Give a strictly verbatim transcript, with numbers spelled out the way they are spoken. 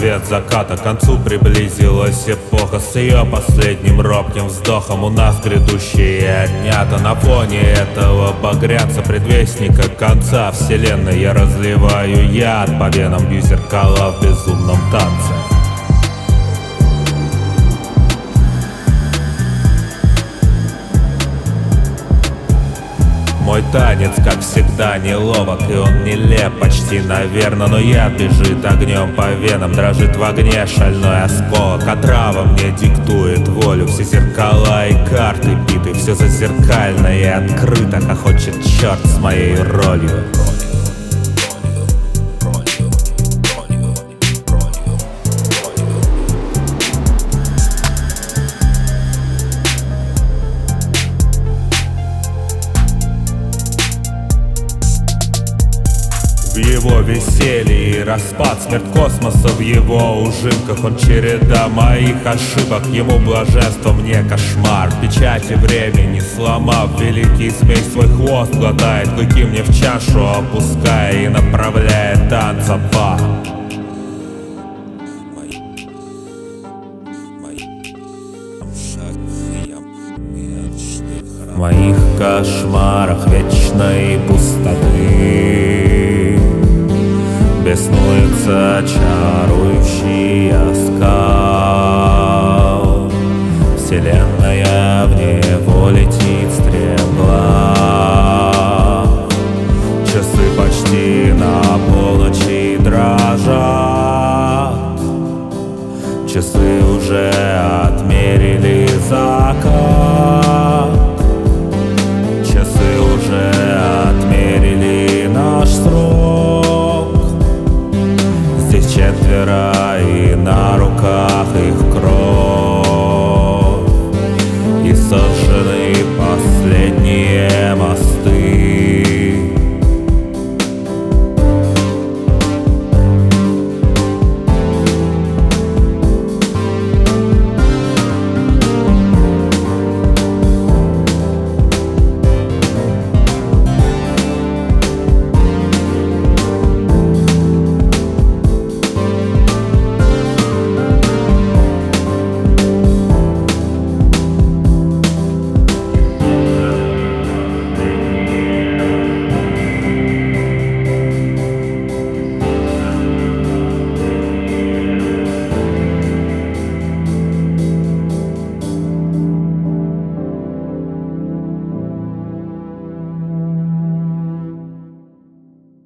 свет заката, к концу приблизилась эпоха с ее последним робким вздохом. У нас грядущие дня-то на фоне этого багрянца, предвестника конца вселенной. Я разливаю яд по венам, бью зеркала в безумном танце. Мой танец, как всегда, неловок, и он нелеп почти, наверно. Но яд бежит огнем по венам, дрожит в огне шальной осколок. Отрава мне диктует волю, все зеркала и карты биты. Все зазеркально и открыто, хохочет черт с моей ролью. В его веселье и распад, смерть космоса в его ужимках. Он череда моих ошибок, ему блаженство, мне кошмар. Печати времени сломав, великий змей свой хвост глотает, клыки мне в чашу опуская и направляет танцем по в моих кошмарах вечной пустоты беснуется чарующий оскал. Вселенная в него летит стремглав. Часы почти на полночи дрожат. Часы уже отмерили закат. Часы уже отмерили наш срок. Здесь четверо и на руках их кровь. И сожжены последние мосты.